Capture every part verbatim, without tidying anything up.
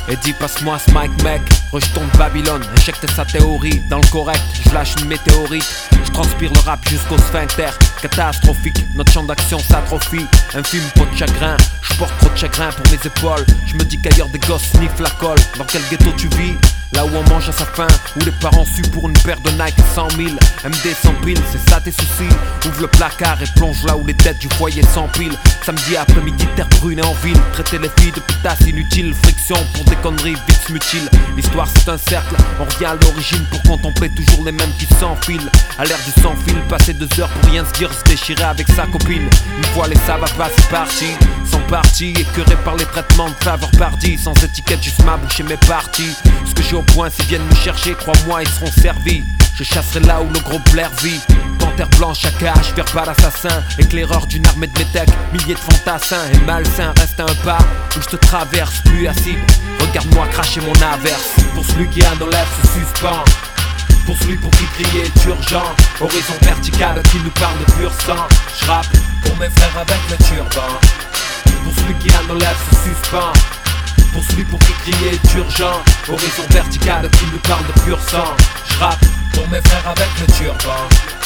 Et dis passe-moi ce mic mec, rejetons de Babylone, injecte sa théorie dans le correct, je lâche une météorite. Je transpire le rap jusqu'au sphincter, catastrophique, notre champ d'action s'atrophie. Infime pot de chagrin, je porte trop de chagrin pour mes épaules. Je me dis qu'ailleurs des gosses sniffent la colle. Dans quel ghetto tu vis? Là où on mange à sa faim, où les parents suent pour une paire de Nike cent mille. M D sans pile, c'est ça tes soucis. Ouvre le placard et plonge là où les dettes du foyer s'empilent. Samedi après-midi, terre brune et en ville. Traiter les filles de putasses inutiles. Friction pour des conneries vite mutiles. L'histoire c'est un cercle, on revient à l'origine pour contempler toujours les mêmes qui s'enfilent. À l'air du sans-fil, passer deux heures pour rien se dire, se déchirer avec sa copine. Une fois les ça va pas, c'est parti. Sans parti, écœuré par les traitements de faveur pardi. Sans étiquette, juste ma bouche et mes parties. Ce que j'ai au point, s'ils viennent me chercher, crois-moi, ils seront servis. Je chasserai là où le gros blaire vit. Panthère blanche à cage, vers pas l'assassin. Éclaireur d'une armée de métèques, milliers de fantassins. Et malsain, reste un pas où je te traverse, plus acide. Regarde-moi cracher mon averse. Pour celui qui a nos lèvres se suspend. Pour celui pour qui crier est urgent. Horizon vertical qui nous parle de pur sang. J'rappe pour mes frères avec le turban. Pour celui qui a nos lèvres se suspend. Pour celui pour qui crier est urgent. Horizon vertical qui nous parle de pur sang. J'rappe pour mes frères avec le turban.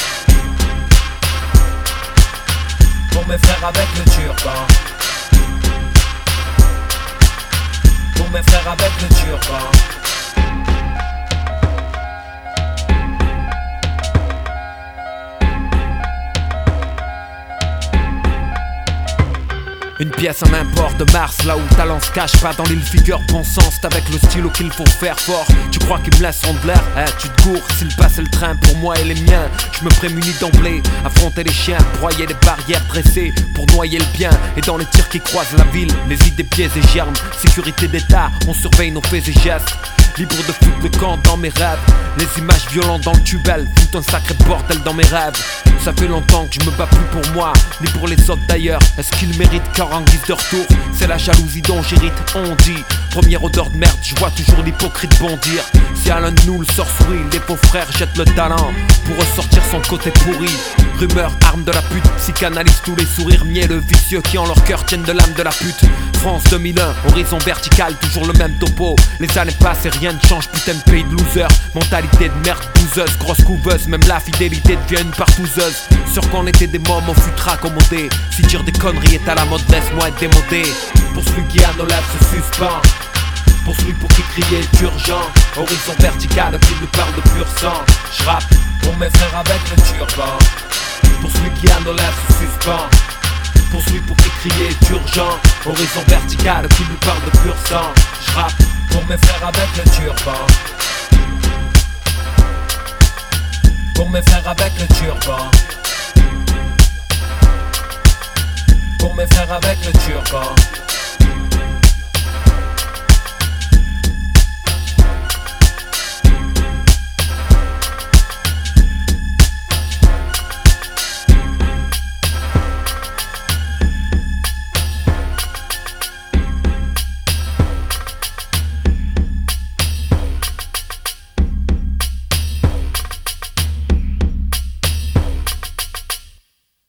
Pour mes frères avec le turban. Pour mes frères avec le turban. Une pièce en import de Mars, là où le talent se cache pas dans l'île figure bon sens. C'est avec le stylo qu'il faut faire fort. Tu crois qu'ils me laisseront de l'air? Eh, tu te cours, s'il passe le train pour moi et les miens. Je me prémunis d'emblée, affronter les chiens, broyer les barrières dressées pour noyer le bien. Et dans les tirs qui croisent la ville, les idées pièges et germes. Sécurité d'état, on surveille nos faits et gestes. Libre de foutre le camp dans mes rêves. Les images violentes dans le tubel foutent un sacré bordel dans mes rêves. Ça fait longtemps que je me bats plus pour moi, ni pour les autres d'ailleurs. Est-ce qu'ils méritent qu'en en guise de retour? C'est la jalousie dont j'hérite, on dit. Première odeur de merde, je vois toujours l'hypocrite bondir. Si à l'un de nous le sort sourit, les faux frères jettent le talent pour ressortir son côté pourri. Rumeur, arme de la pute, psychanalyse tous les sourires mielleux vicieux qui en leur cœur tiennent de l'âme de la pute. France deux mille un, horizon vertical, toujours le même topo. Les années passent et rien ne change, putain de pays de losers. Mentalité de merde bouseuse, grosse couveuse, même la fidélité devient une partouzeuse. Sûr qu'on était des mômes, on fut raccommodés. Si dire des conneries est à la mode, laisse-moi être démodé. Pour celui qui a nos lèvres se suspend. Pour celui pour qui crier est urgent. Horizon vertical qui nous parle de pur sang. J'rappe pour mes frères avec le turban. Pour celui qui a nos lèvres se suspend. Pour celui pour qui crier est urgent. Horizon vertical qui nous parle de pur sang. J'rappe pour mes frères avec le turban. Pour mes frères avec le turban. Pour mes frères avec le turban.